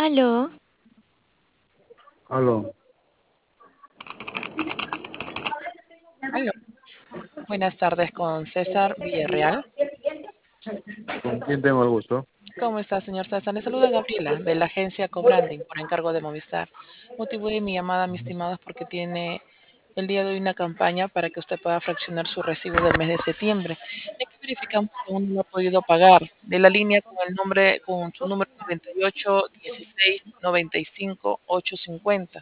Aló, Aló, Aló, buenas tardes con César Villarreal. ¿con quién tengo el gusto? ¿Cómo está, señor César? Le saluda Gabriela de la agencia Cobranding por encargo de Movistar. Motivo de mi llamada, mi estimado, es porque tiene el día de hoy una campaña para que usted pueda fraccionar su recibo del mes de septiembre. Ya que verificamos que aún no ha podido pagar de la línea con el nombre, con su número 98 16 95 850.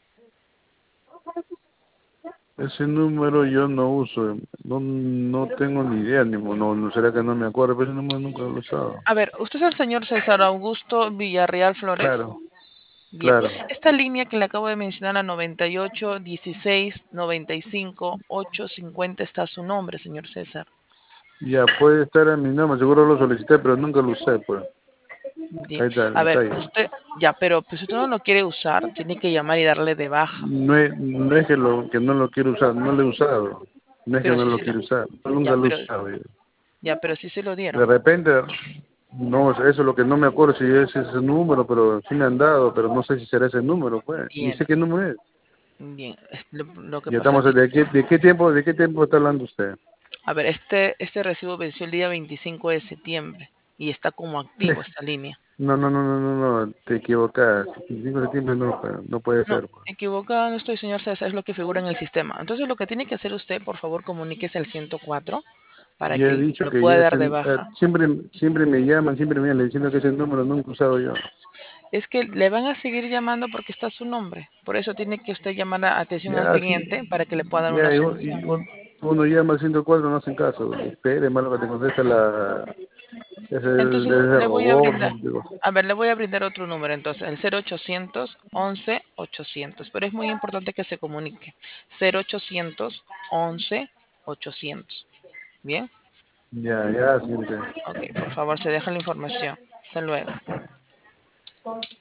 Ese número yo no uso, no tengo ni idea, no será que no me acuerdo, pero ese número nunca lo he usado. A ver, ¿usted es el señor César Augusto Villarreal Flores? Claro, Bien, claro, esta línea que le acabo de mencionar, la 98 16 95 850, está su nombre, señor César. ya puede estar en mi nombre, seguro lo solicité, pero nunca lo usé, pues. Bien, Ahí está el a ver, detalle. usted, ya, pero pues, si usted no lo quiere usar, tiene que llamar y darle de baja. No es que no lo quiero usar, no lo he usado, no es que Pero no sí lo se lo, quiero usar, nunca ya, lo he pero, usado. ya, pero sí se lo De dieron. repente, no, eso es lo que no me acuerdo si es ese número, pero sí me han dado, pero no sé si será ese número, pues, ni Bien, sé qué número es. bien. Lo que Ya pasa estamos, que, de qué tiempo está hablando usted? a ver, este recibo venció el día 25 de septiembre y está como activo esta línea. No, te equivocas. 5 de septiembre no puede No, ser, pues. equivocado no estoy, señor César, es lo que figura en el sistema. Entonces, lo que tiene que hacer usted, por favor, comuníquese al 104 para Ya he que dicho lo que pueda ya dar de baja. siempre me llaman, siempre me llaman diciendo que ese número nunca he usado yo. Es que le van a seguir llamando porque está su nombre. Por eso tiene que usted llamar a atención al Ya, sí, cliente para que le pueda dar una ya, solución. uno llama al 104, no hacen caso. Espere, malo que te conteste Entonces, ese le voy a robot. brindar, a ver, le voy a brindar otro número, entonces, el 0800 11 800. Pero es muy importante que se comunique. 0800 11 800. ¿Bien? Ya, siempre. Ok, por favor, se deja la información. Hasta luego.